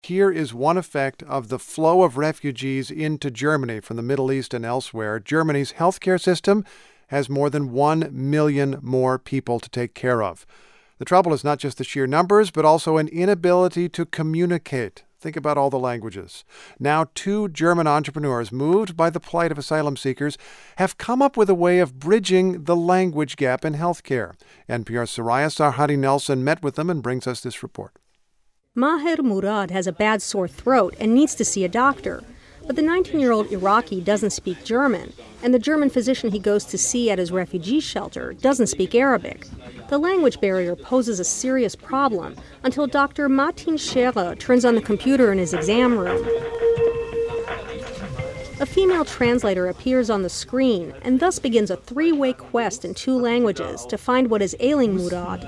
Here is one effect of the flow of refugees into Germany from the Middle East and elsewhere. Germany's healthcare system has more than 1 million more people to take care of. The trouble is not just the sheer numbers, but also an inability to communicate. Think about all the languages. Now, 2 German entrepreneurs, moved by the plight of asylum seekers, have come up with a way of bridging the language gap in healthcare. NPR's Soraya Sarhadi Nelson met with them and brings us this report. Maher Murad has a bad sore throat and needs to see a doctor. But the 19-year-old Iraqi doesn't speak German, and the German physician he goes to see at his refugee shelter doesn't speak Arabic. The language barrier poses a serious problem until Dr. Martin Scherer turns on the computer in his exam room. A female translator appears on the screen and thus begins a 3-way quest in 2 languages to find what is ailing Murad.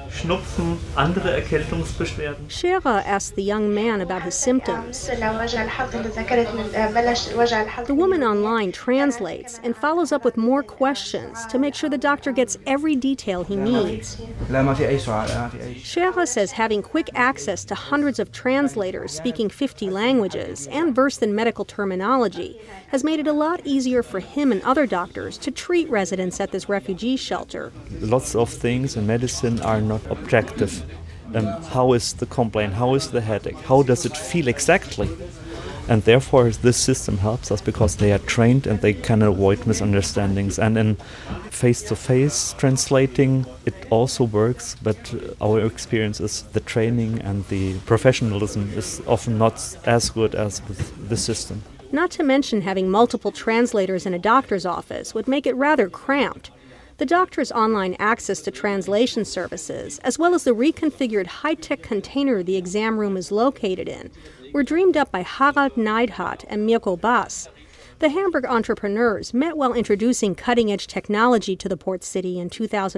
Scherer asks the young man about his symptoms. The woman online translates and follows up with more questions to make sure the doctor gets every detail he needs. Scherer says having quick access to hundreds of translators speaking 50 languages and versed in medical terminology has made it a lot easier for him and other doctors to treat residents at this refugee shelter. Lots of things in medicine are not objective. How is the complaint? How is the headache? How does it feel exactly? And therefore, this system helps us because they are trained and they can avoid misunderstandings. And in face-to-face translating, it also works, but our experience is the training and the professionalism is often not as good as with the system. Not to mention having multiple translators in a doctor's office would make it rather cramped. The doctor's online access to translation services, as well as the reconfigured high-tech container the exam room is located in, were dreamed up by Harald Neidhardt and Mirko Bass. The Hamburg entrepreneurs met while introducing cutting-edge technology to the port city in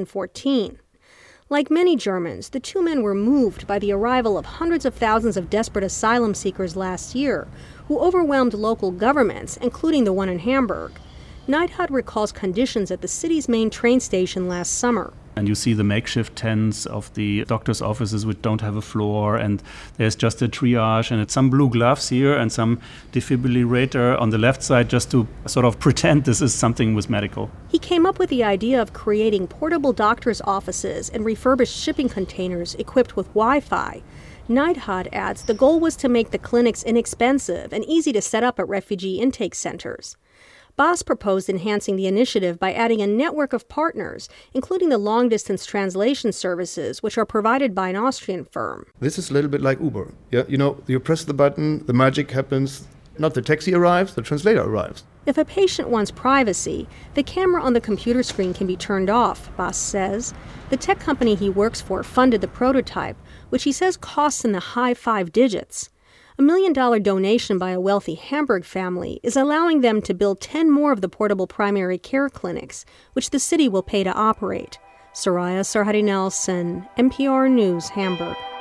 2014. Like many Germans, the 2 men were moved by the arrival of hundreds of thousands of desperate asylum seekers last year, who overwhelmed local governments, including the one in Hamburg. Neidhardt recalls conditions at the city's main train station last summer. And you see the makeshift tents of the doctor's offices which don't have a floor, and there's just a triage and some blue gloves here and some defibrillator on the left side just to sort of pretend this is something with medical. He came up with the idea of creating portable doctor's offices and refurbished shipping containers equipped with Wi-Fi. Neidhardt adds the goal was to make the clinics inexpensive and easy to set up at refugee intake centers. Bass proposed enhancing the initiative by adding a network of partners, including the long-distance translation services, which are provided by an Austrian firm. This is a little bit like Uber. Yeah, you press the button, the magic happens. Not the taxi arrives, the translator arrives. If a patient wants privacy, the camera on the computer screen can be turned off, Bass says. The tech company he works for funded the prototype, which he says costs in the high 5 digits. A $1 million donation by a wealthy Hamburg family is allowing them to build 10 more of the portable primary care clinics, which the city will pay to operate. Soraya Sarhadi Nelson, NPR News, Hamburg.